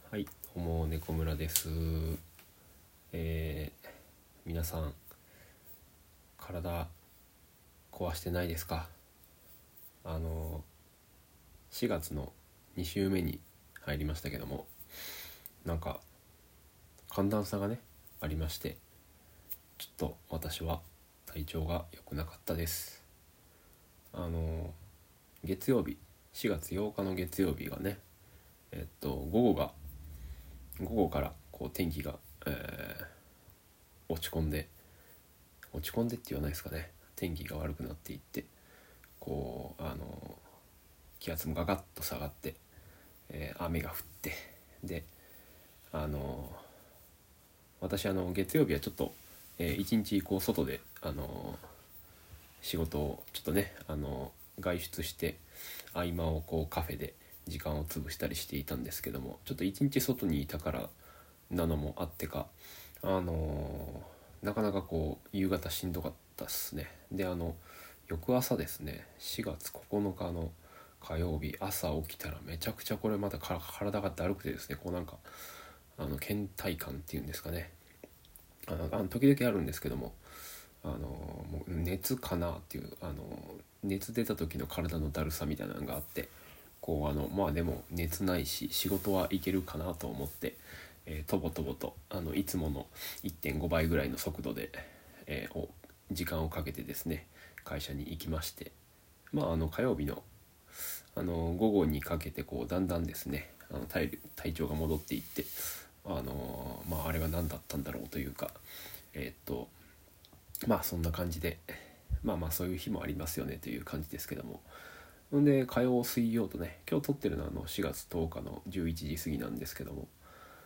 はい、どうも猫村です。皆さん体壊してないですか？4月の2週目に入りましたけども、なんか寒暖差がねありまして、ちょっと私は体調が良くなかったです。月曜日、4月8日の月曜日がね、午後からこう天気が、落ち込んでって言わないですかね、天気が悪くなっていって、こう気圧もガガッと下がって、雨が降って、で私月曜日はちょっと、一日こう外で仕事をちょっとね外出して、合間をこうカフェで時間を潰したりしていたんですけども、ちょっと一日外にいたからなのもあってか、なかなかこう夕方しんどかったっすね。で翌朝ですね、4月9日の火曜日朝起きたらめちゃくちゃこれまた体がだるくてですね、こうなんか倦怠感っていうんですかね、時々あるんですけども、もう熱かなっていう、熱出た時の体のだるさみたいなのがあって、こうまあでも熱ないし仕事はいけるかなと思って、とぼとぼといつもの 1.5 倍ぐらいの速度で、時間をかけてですね会社に行きまして、まあ火曜日の午後にかけてこうだんだんですね体調が戻っていって、まああれは何だったんだろうというか、まあそんな感じで、まあそういう日もありますよねという感じですけども、んで火曜水曜とね、今日撮ってるのは4月10日の11時過ぎなんですけども、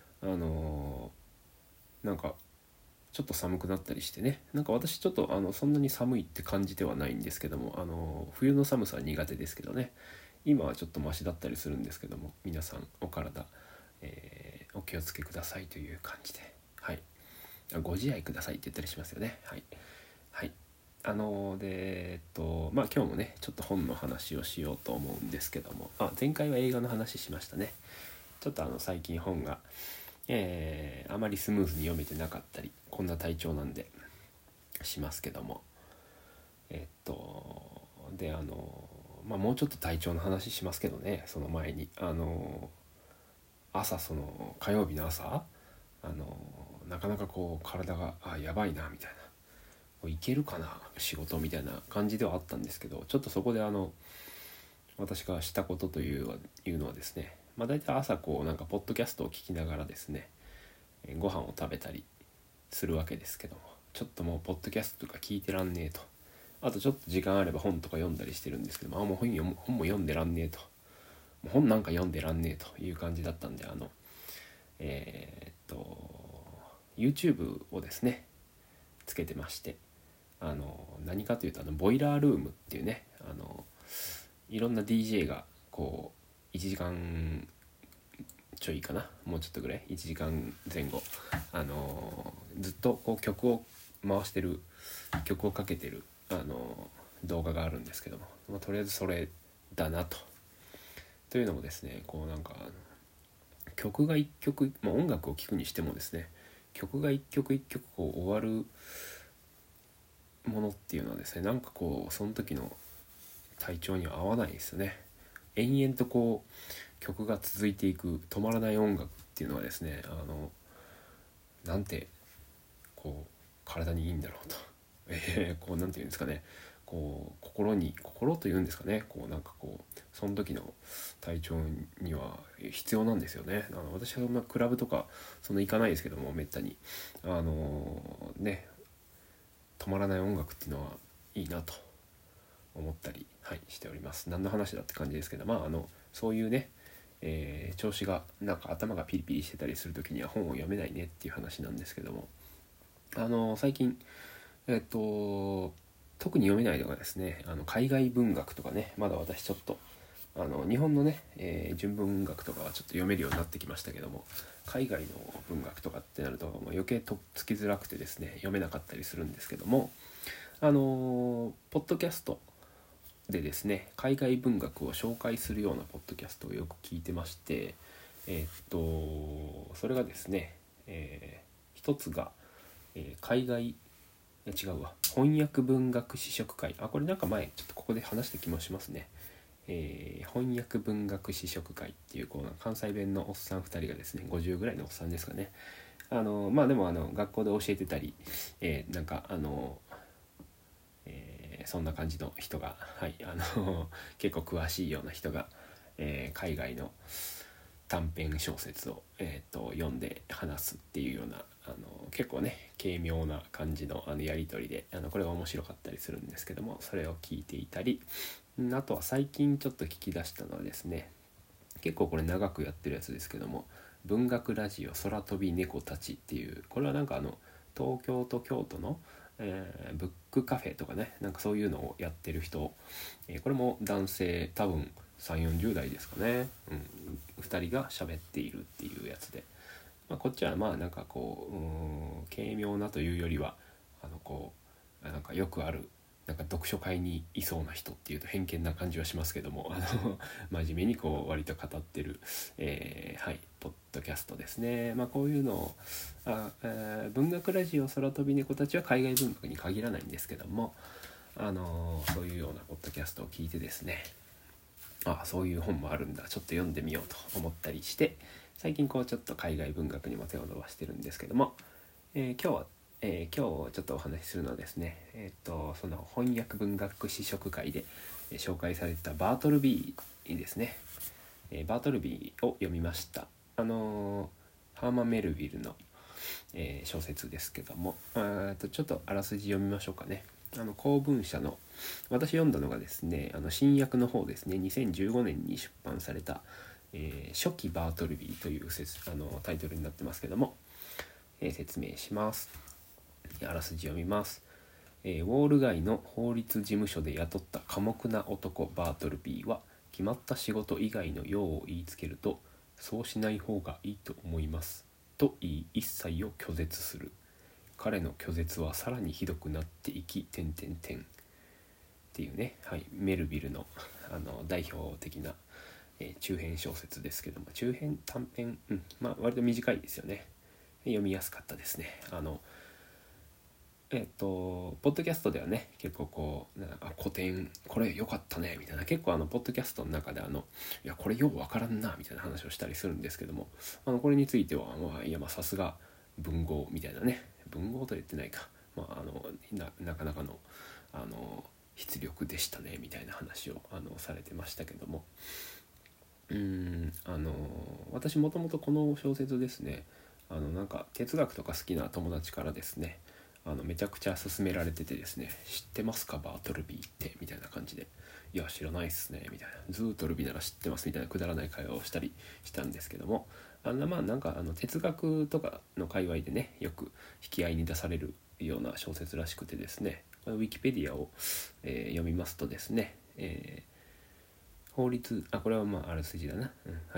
なんかちょっと寒くなったりしてね、なんか私ちょっとそんなに寒いって感じてはないんですけども、冬の寒さは苦手ですけどね、今はちょっとマシだったりするんですけども、皆さんお体、お気をつけくださいという感じで、はい、ご自愛くださいって言ったりしますよね。はいはい。まあ今日もねちょっと本の話をしようと思うんですけども、前回は映画の話しましたね。ちょっと最近本が、あまりスムーズに読めてなかったり、こんな体調なんでしますけども、でまあもうちょっと体調の話しますけどね、その前に朝、その火曜日の朝、なかなかこう体がやばいなみたいな、いけるかな仕事みたいな感じではあったんですけど、ちょっとそこで私がしたことというのはですね、まあ大体朝こうなんかポッドキャストを聞きながらですね、ご飯を食べたりするわけですけども、ちょっともうポッドキャストとか聞いてらんねえと、あとちょっと時間あれば本とか読んだりしてるんですけども、もう本も読んでらんねえと、もう本なんか読んでらんねえという感じだったんで、YouTube をですねつけてまして、何かというとボイラールームっていうね、いろんな DJ がこう1時間ちょいかな、もうちょっとぐらい1時間前後、ずっとこう曲を回してる、曲をかけてる動画があるんですけども、とりあえずそれだなというのもですね、こうなんか曲が一曲、音楽を聴くにしてもですね、曲が一曲一曲こう終わるものっていうのはですね、なんかこうその時の体調には合わないですよね。延々とこう曲が続いていく止まらない音楽っていうのはですね、なんてこう体にいいんだろうと、こうなんていうんですかね、こう心というんですかね、こうなんかこうその時の体調には必要なんですよね。私はそんなクラブとかそんな行かないですけども、めったにね、止まらない音楽っていうのはいいなと思ったり、はい、しております。何の話だって感じですけど、そういうね、調子がなんか頭がピリピリしてたりする時には本を読めないねっていう話なんですけども、最近特に読めないのがですね、海外文学とかね、まだ私ちょっと日本のね、純文学とかはちょっと読めるようになってきましたけども、海外の文学とかってなるともう余計とっつきづらくてですね、読めなかったりするんですけども、ポッドキャストでですね海外文学を紹介するようなポッドキャストをよく聞いてまして、 それがですね、一つが、海外違うわ翻訳文学試食会、これなんか前ちょっとここで話した気もしますね。翻訳文学試食会っていうこう関西弁のおっさん2人がですね、50ぐらいのおっさんですかね、でも学校で教えてたり、なんかそんな感じの人が、結構詳しいような人が、海外の短編小説を、読んで話すっていうような結構ね軽妙な感じのやり取りでこれが面白かったりするんですけども、それを聞いていたり、あとは最近ちょっと聞き出したのはですね、結構これ長くやってるやつですけども、文学ラジオ空飛び猫たちっていう、これはなんか東京と京都の、ブックカフェとかね、なんかそういうのをやってる人、これも男性多分3、40代ですかね、2人が喋っているっていうやつで、こっちはなんかこう軽妙なというよりはなんかよくあるなんか読書会にいそうな人っていうと偏見な感じはしますけども、真面目にこう割と語ってる、ポッドキャストですね。こういうのを文学ラジオ空飛び猫たちは海外文学に限らないんですけども、そういうようなポッドキャストを聞いてですね、そういう本もあるんだ、ちょっと読んでみようと思ったりして、最近こうちょっと海外文学にも手を伸ばしてるんですけども、今日ちょっとお話しするのはですね、その翻訳文学試食会で紹介されてたバートルビーですね、バートルビーを読みました。ハーマン・メルヴィルの、小説ですけども、ちょっとあらすじ読みましょうかね。公文社の、私読んだのがですね、新訳の方ですね、2015年に出版された、初期バートルビーというタイトルになってますけども、説明します。あらすじ読みます。ウォール街の法律事務所で雇った寡黙な男バートルビーは、決まった仕事以外の用を言いつけると、そうしない方がいいと思いますと言い、一切を拒絶する。彼の拒絶はさらにひどくなっていき…っていうね、メルビルの、代表的な、中編小説ですけども、中編短編、割と短いですよね。読みやすかったですね。ポッドキャストではね、結構こう古典これ良かったねみたいな、結構ポッドキャストの中でいやこれようわからんなみたいな話をしたりするんですけども、これについてはさすが文豪みたいなね、文豪とは言ってないか、なかなかの筆力でしたねみたいな話をされてましたけども、私もともとこの小説ですね、なんか哲学とか好きな友達からですね、めちゃくちゃ勧められててですね、知ってますかバートルビーってみたいな感じで、いや知らないっすねみたいな、ズートルビなら知ってますみたいなくだらない会話をしたりしたんですけども、なんか哲学とかの界隈でね、よく引き合いに出されるような小説らしくてですね、ウィキペディアを、読みますとですね、法律これはあらすじだな、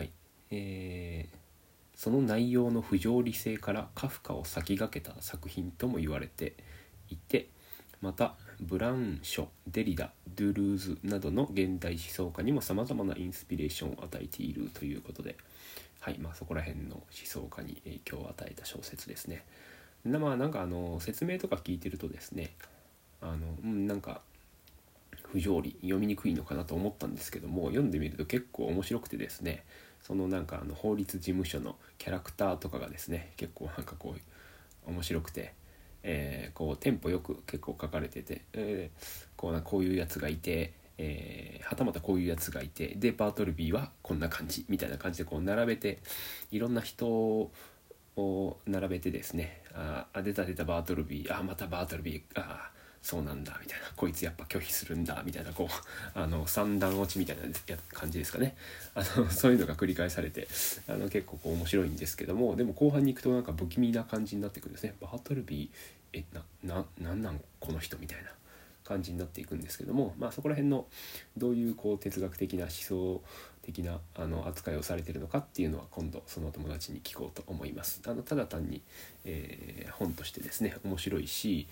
その内容の不条理性からカフカを先駆けた作品とも言われていて、またブラウンショ、デリダ、ドゥルーズなどの現代思想家にもさまざまなインスピレーションを与えているということで、そこら辺の思想家に影響を与えた小説ですね。なんか説明とか聞いてるとですね、なんか不条理、読みにくいのかなと思ったんですけども、読んでみると結構面白くてですね、そのなんか法律事務所のキャラクターとかがですね、結構なんかこう面白くて、こうテンポよく結構書かれてて、こういうやつがいて、はたまたこういうやつがいて、でバートルビーはこんな感じみたいな感じでこう並べて、いろんな人を並べてですね、出たバートルビー、またバートルビー、そうなんだみたいな、こいつやっぱ拒否するんだみたいな、こう三段落ちみたいな感じですかね。そういうのが繰り返されて結構こう面白いんですけども、でも後半に行くとなんか不気味な感じになってくるんですね。バートルビーなんこの人みたいな感じになっていくんですけども、そこら辺のどういうこう哲学的な思想的な扱いをされているのかっていうのは今度その友達に聞こうと思います。ただ単に、本としてですね面白いし、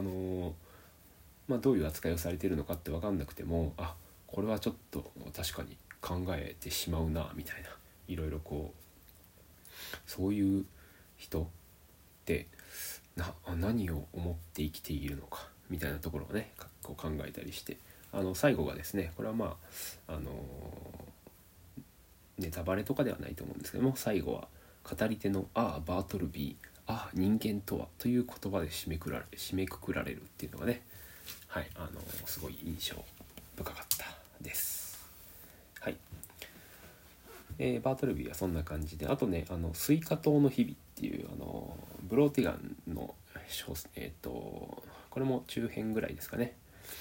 どういう扱いをされているのかって分かんなくても、これはちょっと確かに考えてしまうなみたいな、いろいろこそういう人って何を思って生きているのかみたいなところをねこう考えたりして、最後がですね、これはネタバレとかではないと思うんですけども、最後は語り手のバートルビー、人間とはという言葉で締めくくられるっていうのがね、はい、すごい印象深かったです。はい、バートルビーはそんな感じで、あとねスイカ島の日々っていうブローティガンのこれも中編ぐらいですかね、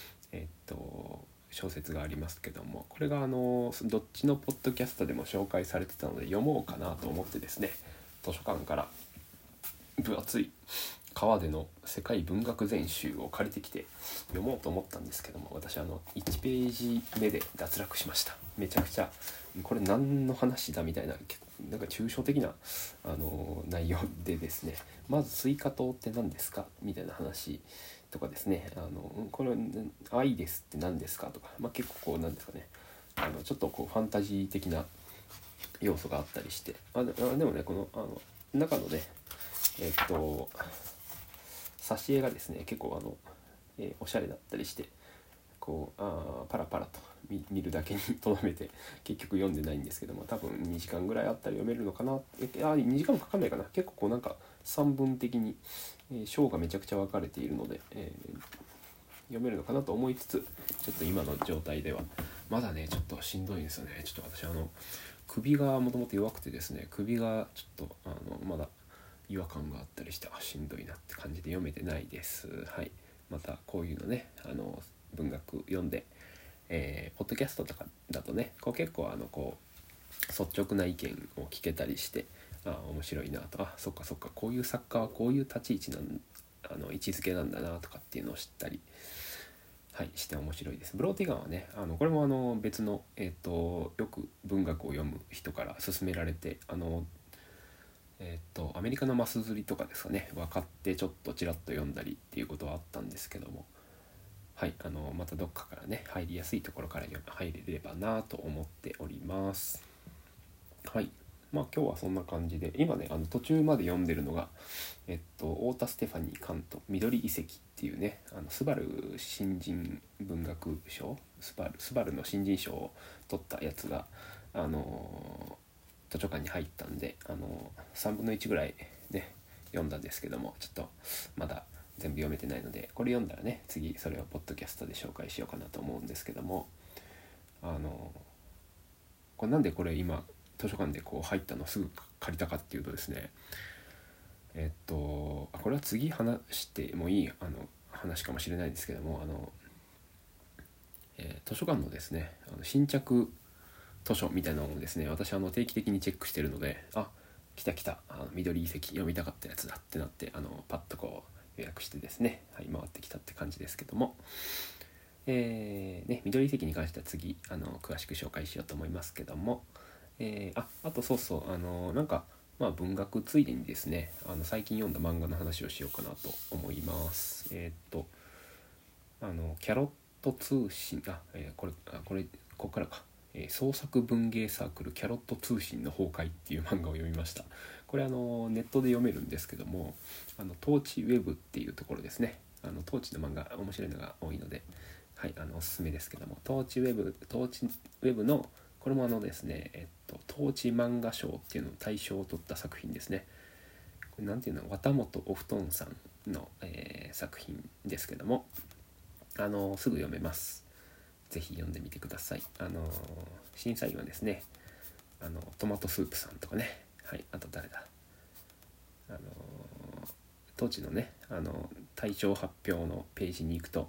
小説がありますけども、これがどっちのポッドキャストでも紹介されてたので読もうかなと思ってですね、図書館から分厚い川での世界文学全集を借りてきて読もうと思ったんですけども、私1ページ目で脱落しました。めちゃくちゃこれ何の話だみたいな、なんか抽象的な内容でですね、まずスイカ島って何ですかみたいな話とかですね、これ愛ですって何ですかとか、結構こうなんですかね、ちょっとこうファンタジー的な要素があったりして、でもねこの中のね挿絵がですね結構おしゃれだったりして、こうパラパラと見るだけにとどめて結局読んでないんですけども、多分2時間ぐらいあったら読めるのかな。2時間もかかんないかな。結構こうなんか三文的に章がめちゃくちゃ分かれているので、読めるのかなと思いつつ、ちょっと今の状態ではまだねちょっとしんどいですよね。ちょっと私首がもともと弱くてですね、首がちょっとまだ違和感があったりして、しんどいなって感じで読めてないです。はい、またこういうのね文学読んで、ポッドキャストとかだとねこう結構こう率直な意見を聞けたりして、面白いなと、そっかこういう作家はこういう立ち位置位置づけなんだなとかっていうのを知ったり、はい、して面白いです。ブローティガンはねこれも別の、よく文学を読む人から勧められてアメリカのマス釣りとかですかね、分かってちょっとちらっと読んだりっていうことはあったんですけども、はい、またどっかからね入りやすいところから入れればなと思っております。はい、今日はそんな感じで、今ね途中まで読んでるのが太田ステファニー監督緑遺跡っていうねスバル新人文学賞、スバルの新人賞を取ったやつが図書館に入ったんで3分の1ぐらいね読んだんですけども、ちょっとまだ全部読めてないので、これ読んだらね次それをポッドキャストで紹介しようかなと思うんですけども、これなんでこれ今図書館でこう入ったのすぐ借りたかっていうとですね、これは次話してもいい話かもしれないですけども、図書館のですね新着図書みたいなのをですね、私定期的にチェックしてるので、来た緑遺跡読みたかったやつだってなってパッとこう予約してですね、はい、回ってきたって感じですけども、緑遺跡に関しては次詳しく紹介しようと思いますけども、あとなんか文学ついでにですね最近読んだ漫画の話をしようかなと思います。キャロット通信ここからか、創作文芸サークルキャロット通信の崩壊っていう漫画を読みました。これネットで読めるんですけどもトーチウェブっていうところですね。トーチの漫画面白いのが多いので、はい、おすすめですけども、トーチウェブのこれもですね、トーチ漫画賞っていうのを大賞を取った作品ですね。これなんていうの、綿本お布団さんの、作品ですけどもすぐ読めます。ぜひ読んでみてください。審査員はですねトマトスープさんとかね、はい、あと誰だ当時のね大賞発表のページに行くと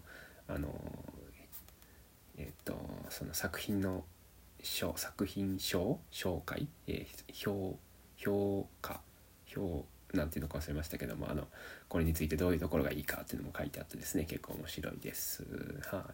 その作品の作品紹介、評価なんていうのか忘れましたけどもこれについてどういうところがいいかっていうのも書いてあってですね、結構面白いです。はい、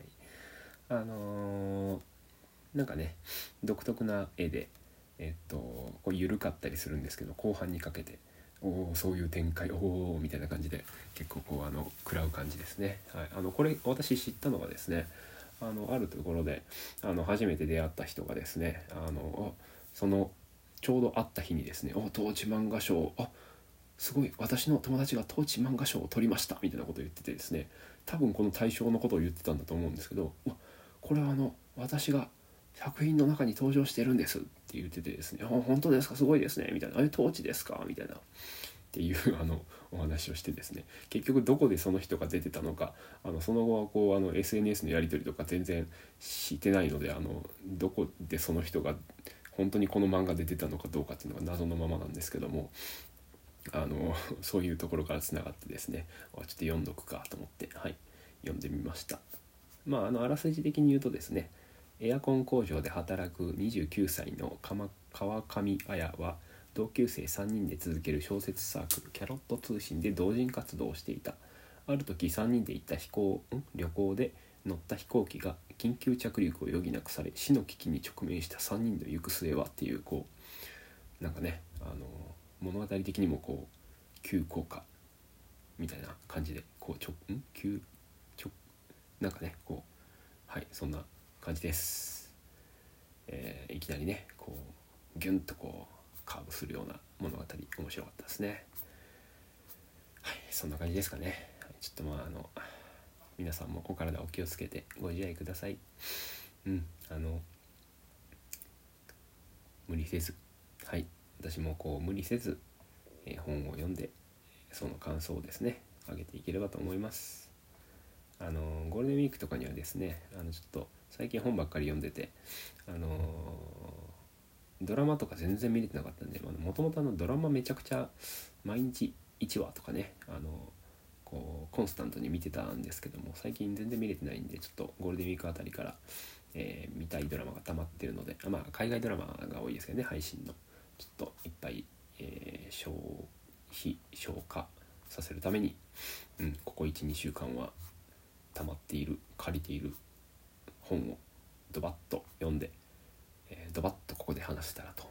なんかね独特な絵でこう緩かったりするんですけど、後半にかけてそういう展開みたいな感じで結構こう食らう感じですね。はい、これ私知ったのがですねあるところで初めて出会った人がですねそのちょうど会った日にですね、当地漫画賞、すごい、私の友達が当地漫画賞を取りましたみたいなことを言っててですね、多分この対象のことを言ってたんだと思うんですけど、これは私が作品の中に登場してるんですって言っててですね、本当ですか、すごいですねみたいな、当地ですかみたいなっていうお話をしてですね、結局どこでその人が出てたのか、その後はこうSNS のやり取りとか全然してないので、どこでその人が本当にこの漫画で出てたのかどうかっていうのが謎のままなんですけども、そういうところからつながってですね、ちょっと読んどくかと思って、読んでみました。あらすじ的に言うとですね、エアコン工場で働く29歳の川上綾は同級生3人で続ける小説サークルキャロット通信で同人活動をしていた。ある時3人で行った旅行で乗った飛行機が緊急着陸を余儀なくされ、死の危機に直面した3人の行く末はっていう、なんかね、物語的にも急降下みたいな感じでなんかねそんな感じです。いきなりねギュンとカーブするような物語、面白かったですね。そんな感じですかね。ちょっと皆さんもお体お気をつけてご自愛ください。無理せず、私も無理せず、本を読んでその感想をですね上げていければと思います。ゴールデンウィークとかにはですね、ちょっと最近本ばっかり読んでて、ドラマとか全然見れてなかったんで、もともとドラマめちゃくちゃ毎日1話とかね、コンスタントに見てたんですけども、最近全然見れてないんで、ちょっとゴールデンウィークあたりから、見たいドラマが溜まってるので、海外ドラマが多いですけどね、配信のちょっといっぱい、消化させるために、ここ 1,2 週間は溜まっている借りている本をドバッと読んで、ドバッとここで話せたらと